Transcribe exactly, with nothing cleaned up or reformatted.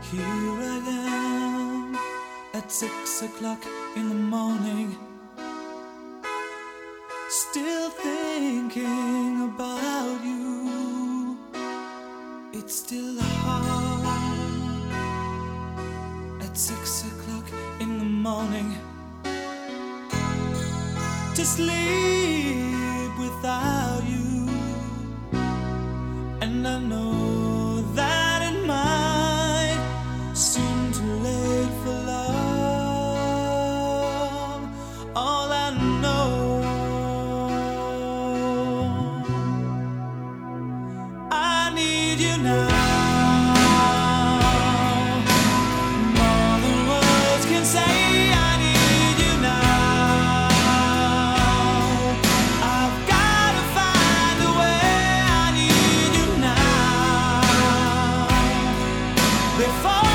Here I am at six o'clock in the morning, still thinking about you. It's still hard at six o'clock in the morning to sleep without you, and I know that it might seem too late for love. All I know, I need you now. Before